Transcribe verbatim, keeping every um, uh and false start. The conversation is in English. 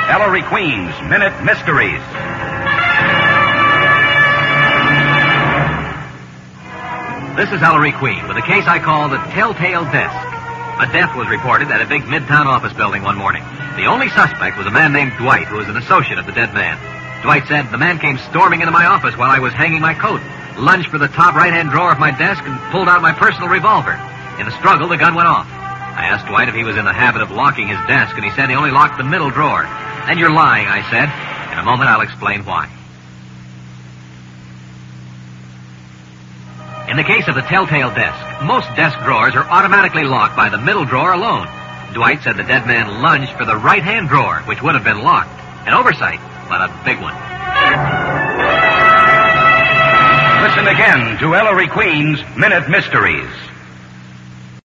Ellery Queen's Minute Mysteries. This is Ellery Queen with a case I call the Telltale Desk. A death was reported at a big midtown office building one morning. The only suspect was a man named Dwight, who was an associate of the dead man. Dwight said, the man came storming into my office while I was hanging my coat, lunged for the top right-hand drawer of my desk, and pulled out my personal revolver. In the struggle, the gun went off. I asked Dwight if he was in the habit of locking his desk, and he said he only locked the middle drawer. Then you're lying, I said. In a moment, I'll explain why. In the case of the Telltale Desk, most desk drawers are automatically locked by the middle drawer alone. Dwight said the dead man lunged for the right-hand drawer, which would have been locked. An oversight, but a big one. Listen again to Ellery Queen's Minute Mysteries.